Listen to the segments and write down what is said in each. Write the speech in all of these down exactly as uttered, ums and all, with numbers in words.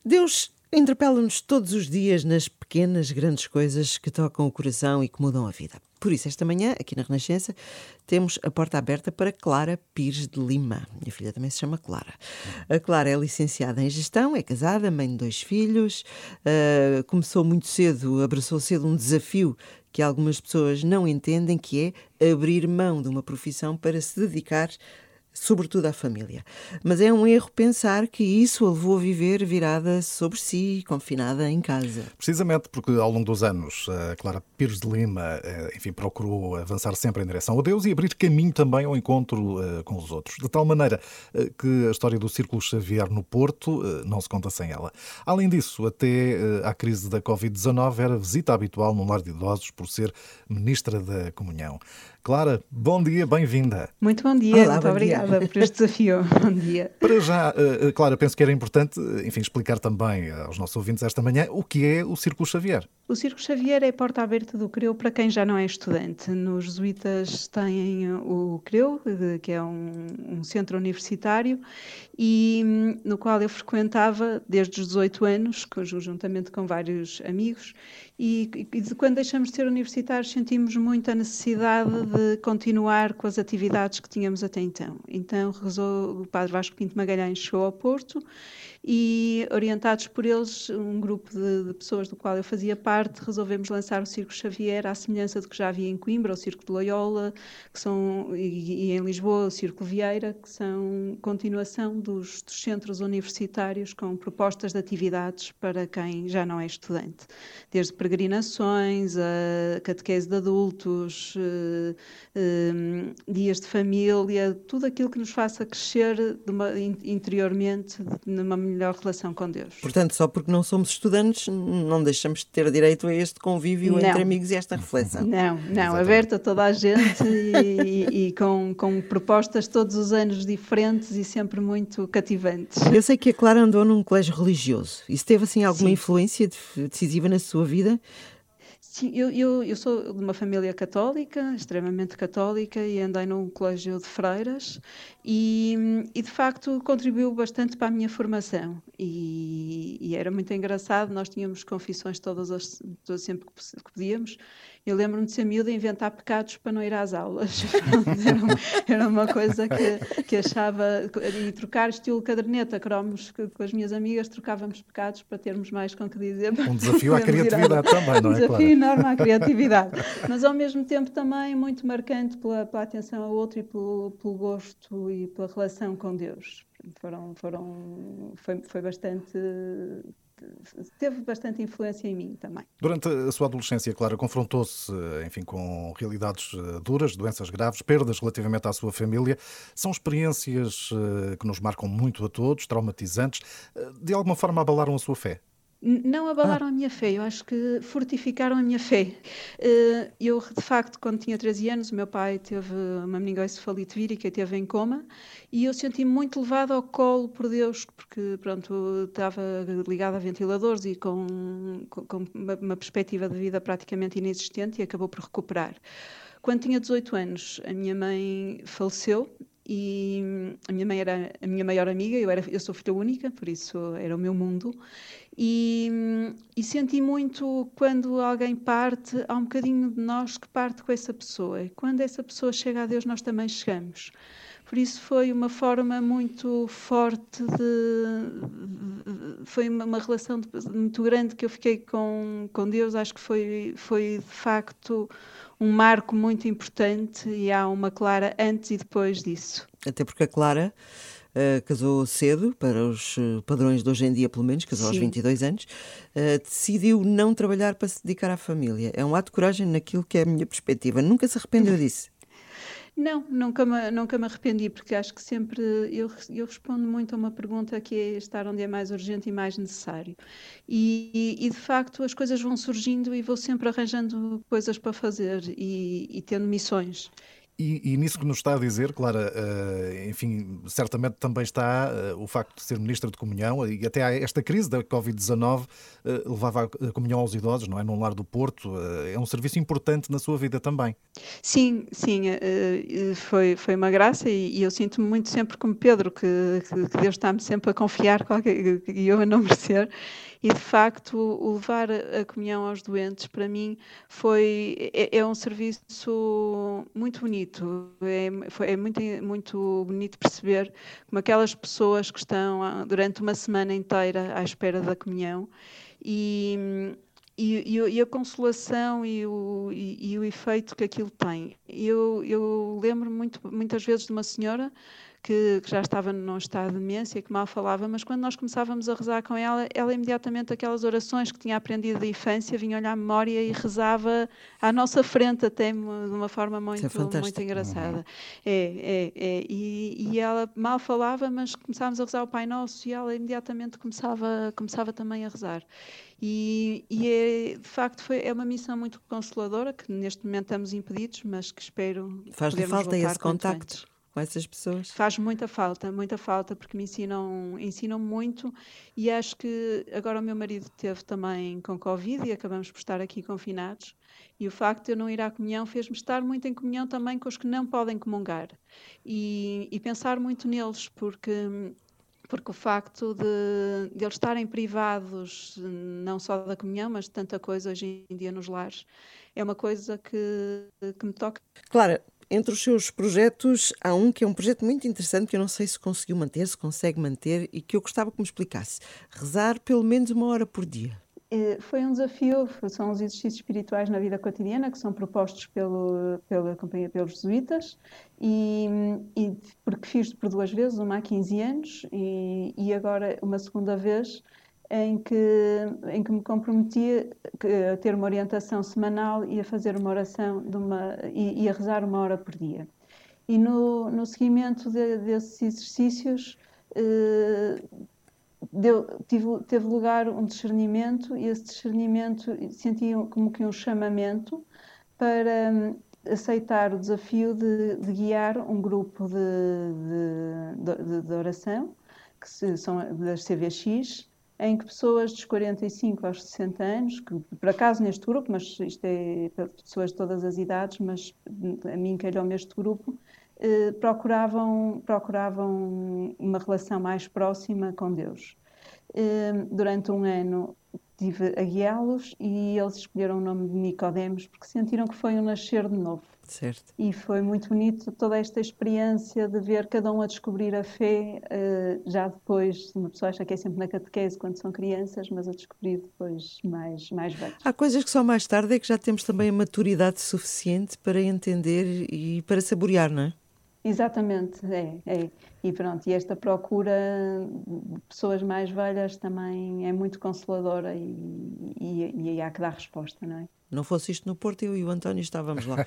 Deus interpela-nos todos os dias nas pequenas, grandes coisas que tocam o coração e que mudam a vida. Por isso, esta manhã, aqui na Renascença, temos a porta aberta para Clara Pires de Lima. Minha filha também se chama Clara. A Clara é licenciada em Gestão, é casada, mãe de dois filhos, uh, começou muito cedo, abraçou cedo um desafio que algumas pessoas não entendem, que é abrir mão de uma profissão para se dedicar sobretudo à família. Mas é um erro pensar que isso a levou a viver virada sobre si, confinada em casa. Precisamente porque ao longo dos anos a Clara Pires de Lima, enfim, procurou avançar sempre em direção a Deus e abrir caminho também ao encontro uh, com os outros. De tal maneira uh, que a história do Círculo Xavier no Porto uh, não se conta sem ela. Além disso, até uh, à crise da covid dezanove era visita habitual num lar de idosos por ser Ministra da Comunhão. Clara, bom dia, bem-vinda. Muito bom dia, Olá, muito bom obrigada dia. Por este desafio. Bom dia. Para já, Clara, penso que era importante, enfim, explicar também aos nossos ouvintes esta manhã o que é o Círculo Xavier. O Círculo Xavier é a porta aberta do CREU para quem já não é estudante. Nos jesuítas têm o CREU, que é um, um centro universitário, e no qual eu frequentava desde os dezoito anos, juntamente com vários amigos, e, e de quando deixamos de ser universitários sentimos muita necessidade de continuar com as atividades que tínhamos até então. Então rezou, o padre Vasco Pinto Magalhães chegou ao Porto e, orientados por eles, um grupo de, de pessoas do qual eu fazia parte, resolvemos lançar o Círculo Xavier à semelhança do que já havia em Coimbra, o Círculo de Loyola, que são, e, e em Lisboa o Círculo Vieira, que são continuação dos, dos centros universitários com propostas de atividades para quem já não é estudante. Desde peregrinações, a catequese de adultos, eh, eh, dias de família, tudo aquilo que nos faça crescer de uma, interiormente numa melhor relação com Deus. Portanto, só porque não somos estudantes, não deixamos de ter direito a este convívio não. entre amigos e esta reflexão. Não, não, aberto a toda a gente e, e, e com, com propostas todos os anos diferentes e sempre muito cativantes. Eu sei que a Clara andou num colégio religioso. Isso teve, assim, alguma Sim. influência decisiva na sua vida? Sim, eu, eu, eu sou de uma família católica, extremamente católica, e andei num colégio de freiras e, e de facto contribuiu bastante para a minha formação e, e era muito engraçado, nós tínhamos confissões todas as, todas, sempre que podíamos. Eu lembro-me de ser miúda e inventar pecados para não ir às aulas. era, uma, era uma coisa que, que achava, e trocar estilo caderneta, cromos com as minhas amigas, trocávamos pecados para termos mais com que dizer. Um desafio à criatividade também, não é, Um desafio Clara? enorme à criatividade, mas ao mesmo tempo também muito marcante pela, pela atenção ao outro e pelo, pelo gosto e pela relação com Deus. Foram, foram, foi, foi bastante... teve bastante influência em mim também. Durante a sua adolescência, Clara, confrontou-se, enfim, com realidades duras, doenças graves, perdas relativamente à sua família. São experiências que nos marcam muito a todos, traumatizantes. De alguma forma abalaram a sua fé? Não abalaram ah. a minha fé, eu acho que fortificaram a minha fé. Eu, de facto, quando tinha treze anos, o meu pai teve uma meningoencefalite vírica e esteve em coma, e eu senti-me muito levada ao colo por Deus, porque, pronto, estava ligada a ventiladores e com, com uma, uma perspectiva de vida praticamente inexistente, e acabou por recuperar. Quando tinha dezoito anos, a minha mãe faleceu. E a minha mãe era a minha maior amiga, eu, era, eu sou filha única, por isso era o meu mundo. E, e senti muito quando alguém parte, há um bocadinho de nós que parte com essa pessoa. E quando essa pessoa chega a Deus, nós também chegamos. Por isso foi uma forma muito forte de... Foi uma, uma relação de, muito grande que eu fiquei com, com Deus. Acho que foi, foi de facto um marco muito importante e há uma Clara antes e depois disso. Até porque a Clara uh, casou cedo, para os padrões de hoje em dia pelo menos, casou Sim. aos vinte e dois anos, uh, decidiu não trabalhar para se dedicar à família. É um ato de coragem naquilo que é a minha perspectiva. Nunca se arrependeu disso? Não, nunca me, nunca me arrependi, porque acho que sempre eu, eu respondo muito a uma pergunta que é estar onde é mais urgente e mais necessário. E, e de facto as coisas vão surgindo e vou sempre arranjando coisas para fazer e, e tendo missões. E, e nisso que nos está a dizer, Clara, uh, enfim, certamente também está uh, o facto de ser Ministra de Comunhão, e até há esta crise da covid dezanove uh, levava a comunhão aos idosos, não é? Num lar do Porto. Uh, é um serviço importante na sua vida também. Sim, sim, uh, foi, foi uma graça e, e eu sinto-me muito sempre como Pedro, que, que, que Deus está-me sempre a confiar qualquer, e eu a não merecer. E de facto, o levar a comunhão aos doentes, para mim, foi, é, é um serviço muito bonito. É, foi, é muito, muito bonito perceber como aquelas pessoas que estão durante uma semana inteira à espera da comunhão e, e, e a consolação e o, e, e o efeito que aquilo tem. Eu, eu lembro muito, muitas vezes de uma senhora Que, que já estava num estado de demência, que mal falava, mas quando nós começávamos a rezar com ela, ela imediatamente aquelas orações que tinha aprendido da infância vinham-lhe à memória e rezava à nossa frente até de uma forma muito, é muito engraçada. É, é, é. E, e ela mal falava, mas começávamos a rezar o Pai Nosso e ela imediatamente começava, começava também a rezar. E, e é, de facto foi, é uma missão muito consoladora, que neste momento estamos impedidos, mas que espero Faz-lhe podermos falta voltar esse quanto contacto antes. com essas pessoas? Faz muita falta, muita falta, porque me ensinam, ensinam muito e acho que agora o meu marido teve também com Covid e acabamos por estar aqui confinados e o facto de eu não ir à comunhão fez-me estar muito em comunhão também com os que não podem comungar e, e pensar muito neles, porque... Porque o facto de, de eles estarem privados, não só da comunhão, mas de tanta coisa hoje em dia nos lares, é uma coisa que, que me toca. Claro, entre os seus projetos, há um que é um projeto muito interessante que eu não sei se conseguiu manter, se consegue manter e que eu gostava que me explicasse. Rezar pelo menos uma hora por dia. Foi um desafio, são os exercícios espirituais na vida cotidiana que são propostos pelo, pela companhia, pelos jesuítas e, e porque fiz por duas vezes, uma há quinze anos e, e agora uma segunda vez em que, em que me comprometi a ter uma orientação semanal e a fazer uma oração de uma, e, e a rezar uma hora por dia. E no, no seguimento de, desses exercícios eh, Deu, tive, teve lugar um discernimento e esse discernimento senti como que um chamamento para um, aceitar o desafio de, de guiar um grupo de, de, de, de oração, que se, são das C V X, em que pessoas dos quarenta e cinco aos sessenta anos, que por acaso neste grupo, mas isto é para pessoas de todas as idades, mas a mim calhou-me este grupo, eh, procuravam, procuravam uma relação mais próxima com Deus. Eh, durante um ano estive a guiá-los e eles escolheram o nome de Nicodemos porque sentiram que foi um nascer de novo. Certo. E foi muito bonito toda esta experiência de ver cada um a descobrir a fé, uh, já depois, uma pessoa acha que é sempre na catequese quando são crianças, mas a descobrir depois mais, mais velhos. Há coisas que só mais tarde é que já temos também a maturidade suficiente para entender e para saborear, não é? Exatamente, é, é. E pronto, e esta procura de pessoas mais velhas também é muito consoladora e, e, e há que dar resposta, não é? Não fosse isto no Porto, eu e o António estávamos lá.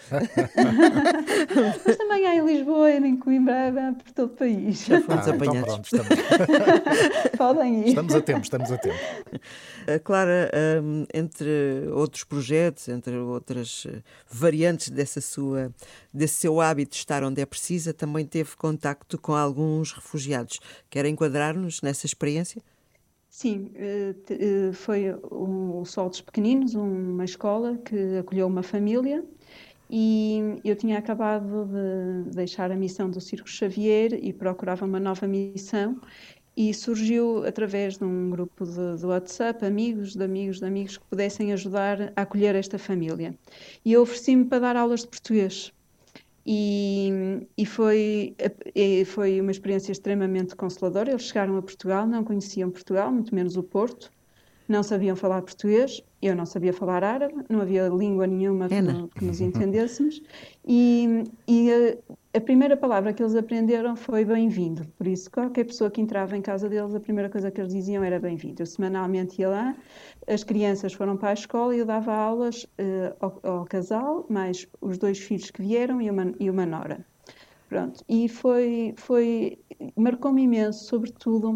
Mas também há em Lisboa, em Coimbra, há por todo o país. Já fomos ah, apanhados. Então pronto, estamos... Podem ir. estamos a tempo, estamos a tempo. A Clara, um, entre outros projetos, entre outras variantes dessa sua, desse seu hábito de estar onde é precisa, também teve contacto com alguns refugiados. Quer enquadrar-nos nessa experiência? Sim, foi o Sol dos Pequeninos, uma escola que acolheu uma família e eu tinha acabado de deixar a missão do Círculo Xavier e procurava uma nova missão e surgiu através de um grupo de, de WhatsApp, amigos de amigos de amigos que pudessem ajudar a acolher esta família. E eu ofereci-me para dar aulas de português. E, e foi, foi uma experiência extremamente consoladora. Eles chegaram a Portugal, não conheciam Portugal, muito menos o Porto, não sabiam falar português, eu não sabia falar árabe, não havia língua nenhuma que, no, que nos entendêssemos, e, e a, a primeira palavra que eles aprenderam foi bem-vindo. Por isso, qualquer pessoa que entrava em casa deles, a primeira coisa que eles diziam era bem-vindo. Eu semanalmente ia lá, as crianças foram para a escola e eu dava aulas uh, ao, ao casal, mais os dois filhos que vieram e uma, e uma nora. Pronto, e foi, foi, marcou-me imenso, sobretudo, porque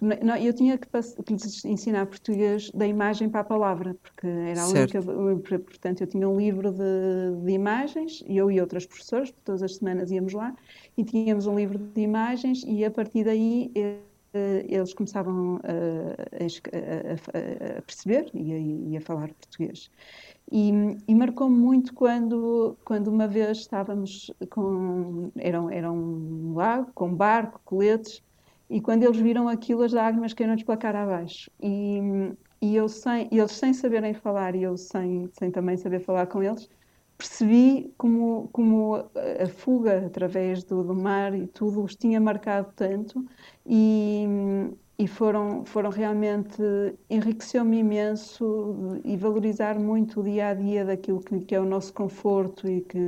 porque não, eu tinha que, pass- que lhes ensinar português da imagem para a palavra, porque era a Certo. única, portanto eu tinha um livro de, de imagens, eu e outras professoras, porque todas as semanas íamos lá, e tínhamos um livro de imagens e a partir daí eh, eh, eles começavam a, a es- a- a- a perceber e a, e a falar português. E, e marcou-me muito quando, quando uma vez estávamos com. Era, um- era um lago, com barco, coletes, e quando eles viram aquilo, as lágrimas caíram-lhes pela cara abaixo. E, e eu sem, e eles sem saberem falar, e eu sem, sem também saber falar com eles, percebi como, como a, a fuga através do, do mar e tudo os tinha marcado tanto. E, e foram, foram realmente, enriqueceu-me imenso e valorizar muito o dia a dia daquilo que, que é o nosso conforto e que,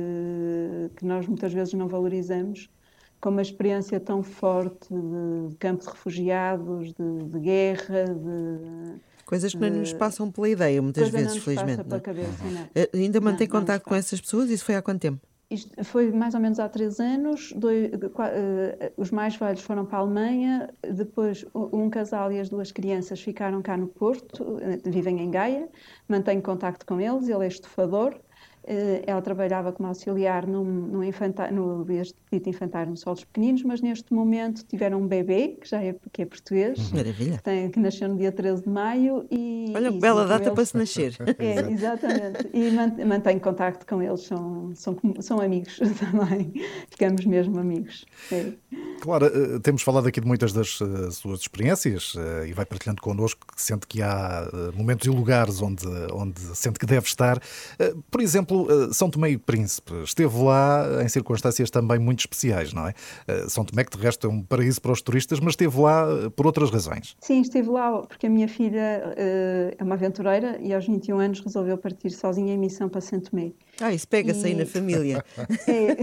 que nós muitas vezes não valorizamos, com uma experiência tão forte de, de campo de refugiados, de, de guerra, de, Coisas que não nos de passam pela ideia, muitas coisa não vezes, nos passa felizmente, não pela é? cabeça, não. Eh, Ainda Não, mantém não nos contacto com passa. essas pessoas? Isso foi há quanto tempo? Isto foi mais ou menos há três anos. Dois- de qua- eh, os mais velhos foram para a Alemanha, depois u- um casal e as duas crianças ficaram cá no Porto, eh, vivem em Gaia, mantenho contacto com eles, ele é estufador. Eh, Ela trabalhava como auxiliar num, num infanta- no Instituto Infantário nos Solos Pequeninos, mas neste momento tiveram um bebê, que já é, que é português, Maravilha. que, tem, que nasceu no dia treze de maio, Olha e, que e sim, bela com data para eles. se nascer. É, Exato. exatamente. E man- mantenho contacto com eles, são, são, como- são amigos também. Ficamos mesmo amigos. É. Clara, eh, temos falado aqui de muitas das eh, suas experiências eh, e vai partilhando connosco que sente que há eh, momentos e lugares onde, onde sente que deve estar. Eh, Por exemplo, eh, São Tomé e Príncipe esteve lá em circunstâncias também muito especiais, não é? Eh, São Tomé, que de resto é um paraíso para os turistas, mas esteve lá eh, por outras razões. Sim, estive lá porque a minha filha eh, é uma aventureira e aos vinte e um anos resolveu partir sozinha em missão para Santo Tomé. Ah, isso pega-se aí na E família. é,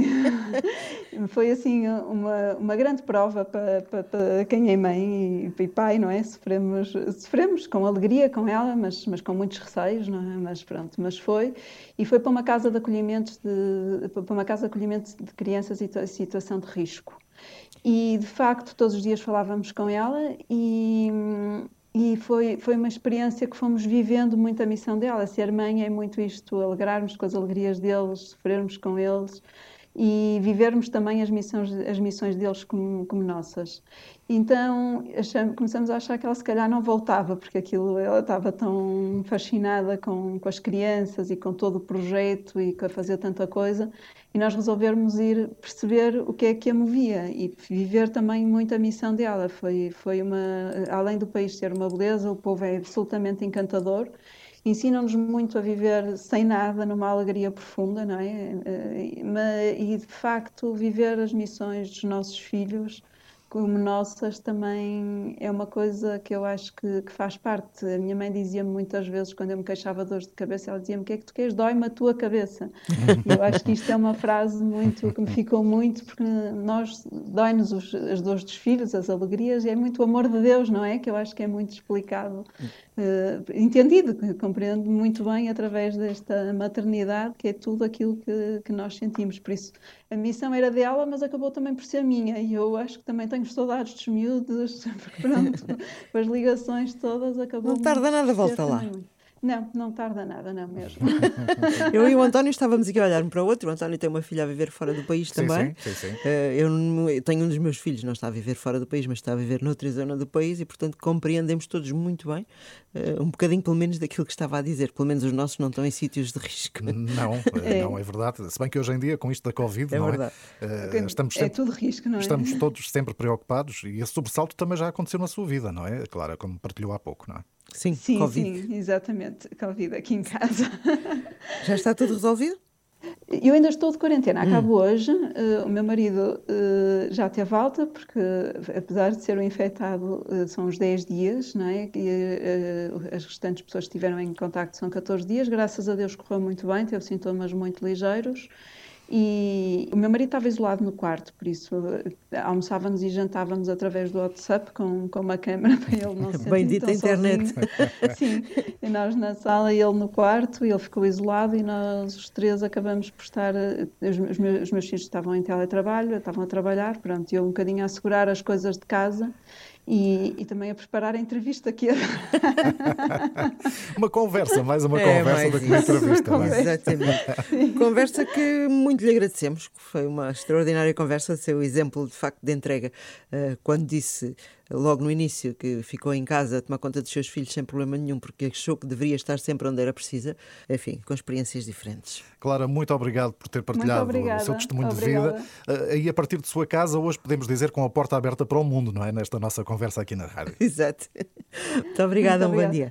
foi assim uma, uma grande prova para, para, para quem é mãe e, e pai, não é? Sofremos, sofremos com alegria com ela, mas, mas com muitos receios, não é? Mas pronto, mas foi. E foi para uma casa de acolhimento de, para uma casa de acolhimento de crianças em situação de risco. E de facto, todos os dias falávamos com ela e, e foi, foi uma experiência que fomos vivendo muito a missão dela. Ser mãe é muito isto, alegrarmos com as alegrias deles, sofrermos com eles e vivermos também as missões, as missões deles como, como nossas. Então achamos, começamos a achar que ela se calhar não voltava, porque aquilo, ela estava tão fascinada com, com as crianças e com todo o projeto e com a fazer tanta coisa, e nós resolvermos ir perceber o que é que a movia e viver também muito a missão dela. Foi, foi uma, além do país ser uma beleza, o povo é absolutamente encantador. Ensinam-nos muito a viver sem nada, numa alegria profunda, não é? Eh, mas- E de facto, viver as missões dos nossos filhos como nossas também é uma coisa que eu acho que, que faz parte. A minha mãe dizia-me muitas vezes, quando eu me queixava de dores de cabeça, ela dizia-me: o que é que tu queres? Dói-me a tua cabeça. E eu acho que isto é uma frase muito que me ficou muito, porque nós dói-nos os- as dores dos filhos, as alegrias, e é muito o amor de Deus, não é? Que eu acho que é muito explicado, eh, entendido, que compreendo muito bem através desta maternidade, que é tudo aquilo que, que nós sentimos. Por isso, a missão era dela, mas acabou também por ser minha, e eu acho que também tenho saudades dos miúdos, porque pronto, com as ligações todas, acabou Não tarda muito nada, por ser volta lá. também muito. Não, não tarda nada, não mesmo. Eu e o António estávamos aqui a olhar um para o outro. O António tem uma filha a viver fora do país Sim, também. sim, sim, sim. Eh, Eu, não- eu tenho um dos meus filhos, não está a viver fora do país, mas está a viver noutra zona do país e, portanto, compreendemos todos muito bem, eh, um bocadinho pelo menos daquilo que estava a dizer. Pelo menos os nossos não estão em sítios de risco. Não, eh, É. não é verdade. Se bem que hoje em dia, com isto da Covid, É não verdade. é? Eh, Estamos É sempre, tudo risco, não é? estamos todos sempre preocupados e esse sobressalto também já aconteceu na sua vida, não é? Claro, como partilhou há pouco, não é? Sim, Sim, Covid. sim, exatamente. Covid aqui em casa. Já está tudo resolvido? Eu ainda estou de quarentena, acabo hoje. Eh, o meu marido eh, já teve alta, porque apesar de ser um infectado, eh, são uns dez dias, não é? E eh, as restantes pessoas que estiveram em contacto são catorze dias. Graças a Deus correu muito bem, teve sintomas muito ligeiros. E o meu marido estava isolado no quarto, por isso eh, almoçávamos e jantávamos através do WhatsApp com, com uma câmara para ele não se sentir Bendita tão internet. sozinho. Sim, e nós na sala e ele no quarto, e ele ficou isolado e nós os três acabamos por estar, eh, os, os meus, os meus filhos estavam em teletrabalho, estavam a trabalhar, pronto, e eu um bocadinho a assegurar as coisas de casa e, e também a preparar a entrevista que Uma conversa, mais uma É, conversa mais do que uma isso. entrevista. não é? Exatamente. Conversa que muito lhe agradecemos, que foi uma extraordinária conversa, seu exemplo de facto de entrega. Uh, quando disse logo no início que ficou em casa a tomar conta dos seus filhos sem problema nenhum, porque achou que deveria estar sempre onde era precisa, enfim, com experiências diferentes. Clara, muito obrigado por ter partilhado o seu testemunho Obrigada. de vida. Uh, E a partir de sua casa, hoje podemos dizer com a porta aberta para o mundo, não é? Nesta nossa conversa aqui na rádio. Exato. Muito obrigada, Muito um bom obrigada. dia.